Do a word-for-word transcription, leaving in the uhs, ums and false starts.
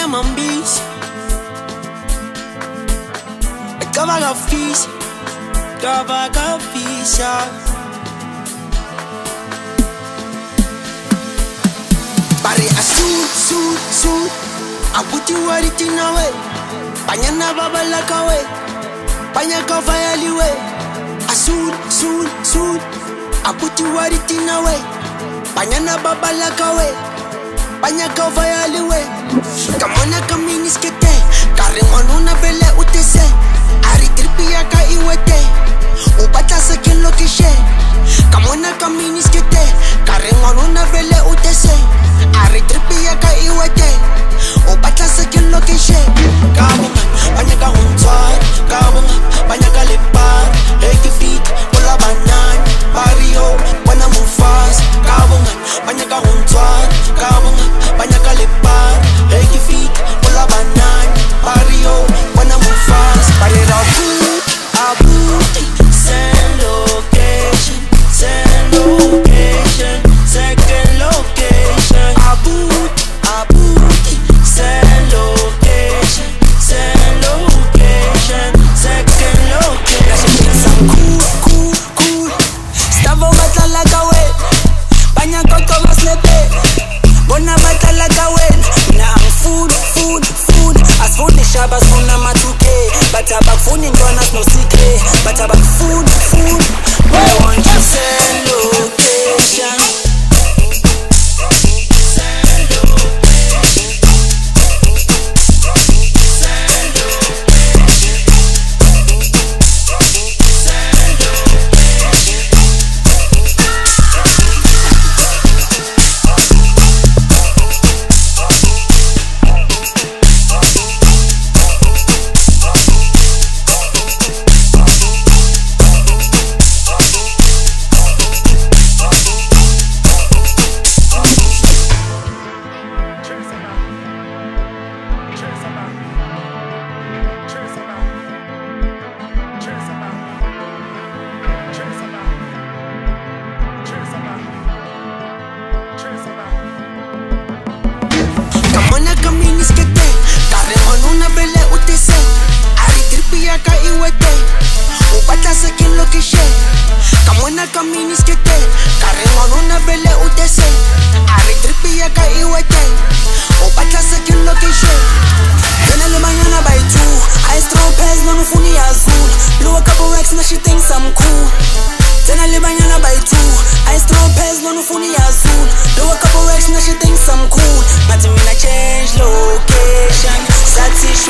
mambisi Kava ka fish Kava ka fish Pare a suit, suit, suit Abuti wari tina we Panyana babala ka we Panya ka fayali we A suit, suit, suit Abuti wari tina we Panyana babala ka we Panya ka fayali we Kamona kamini skete Kare ngwanuna vele utese Ari tripi ya ka iwete Ubata sa kilo kishe Kamona kamini skete Kare ngwanuna vele utese Ari tripi ya ka iwete Ubata sa kilo kishe Kabo Panya ka huntwad Kabo Panya ka lipad Heki feet Kula banan Barrio Wana mufas Kabo Panya ka huntwad Kabo Panya ka lipad Heki feet Kula banan Barrio Wana mufas Barrio boot Aboot Send location Send location Second location Aboot Aboot Send location Send location Second location Some cool, cool, cool Stavo batala kawe Panya koko maslepe Bona batala kawe Na ang food, food, food As food ni shabas funa matuke Batabak food ni donas no secret Batabak food, food I want you send location Send location Send location Send location Kamona kamini skete Kare ngwanuna vele utese Ari tripi ya ka iwete Ubata sa kilo kishe Kamona kamini skete Kare ngwanuna vele utese Ari tripi ya ka iwete Ubata sa kilo kishe Tena le mañana by two I strong pairs no nufuni azul Blew a couple racks now she thinks I'm cool Tena le mañana by two I strong pairs no nufuni azul Blew a couple racks now she thinks I'm cool Mati mina change location Satisfied